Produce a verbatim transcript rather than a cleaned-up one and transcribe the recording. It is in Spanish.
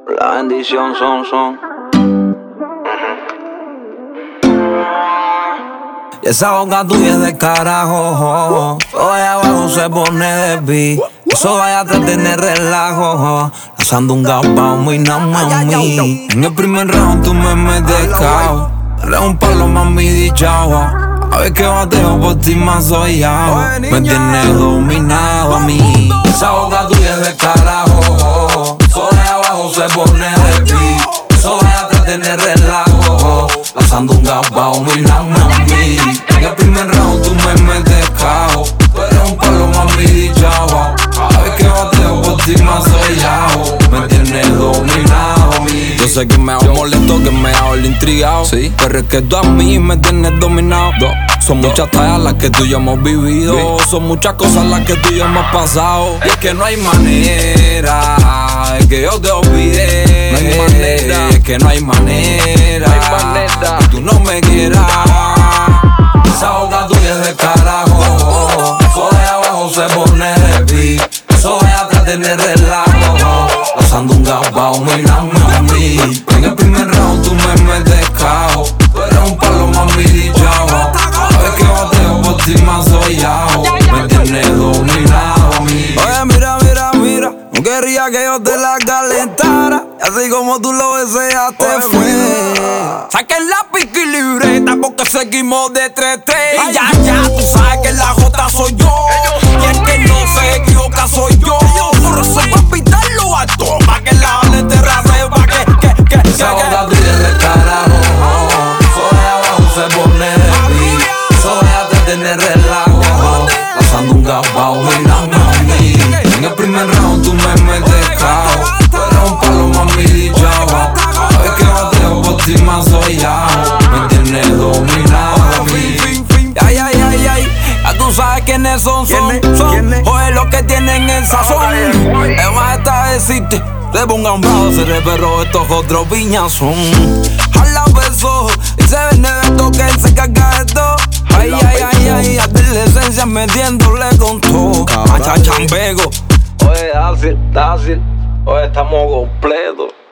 La bendición son, son. Y esa boca tuya es de carajo. Todo allá abajo se pone de beat. Eso vaya a tener relajo. Lanzando un gabao muy mami. En el primer round tú me metes cao. Dale un palo, mami, dichao. A ver que bateo por ti más soyao. Me tienes dominado a mí. Esa boca tuya es de carajo. Eso de abajo se pone de beat. Eso vaya a tener relajo. Lanzando un gabao muy mami. En el primer round tú me metes cao. Tú eres un palo, mami, dichao. A ver que bateo por ti más soyao. Me tienes dominado a mí. Yo sé que me hago molesto, que me hago el intrigado, sí, pero es que tú a mí me tienes dominado. Do. Son muchas tallas las que tú y yo hemos vivido, sí. Son muchas cosas las que tú y yo hemos pasado. Y es que no hay manera de que yo te olvide. No hay manera. Es que no hay manera, no hay manera que tú no me quieras. Esa boca tuya es de carajo. Eso de abajo se pone de beat. Eso de atrás tiene relajo. Lanzando un gabao muy mami. En el primer round tú me metes cao. Tú eres un palo, mami, dichao. A ver que bateo por ti más soyao. Me tienes dominado a mí. Oye, mira, mira, mira. No quería que yo te la calentara. Y así como tú lo deseaste fue. Saquen lápiz y libreta porque seguimos de tres tres. Y ya, ya, tú sabes que la J soy yo. Y es que no se equivoca, soy yo. Por eso va a pitarlo alto. Pa' que la vale te rasee, pa' que, que, que, que. Esa boca tuya es de carajo. Eso de abajo se pone de beat. Eso de atrás tiene relajo. Lanzando un gabao muy mami. En el primer round tú me metes cao. Tú eres un palo, mami, dichao. A ver que bateo por ti más soyao. Me tienes dominado a mí. Ay, ay, ay, ay. Ya tú sabes quiénes son, son, son. Oye, los que tienen el sazón. Es más esta decirte. Le ponga un brazo, ese perro, estos otros piñazón. Jala besos y se vende de esto que él se carga de todo. Ay, ay, ay, ay, adolescencia metiéndole con todo. Achachambego. Oye, Dacil, Dacil, oye, estamos completos.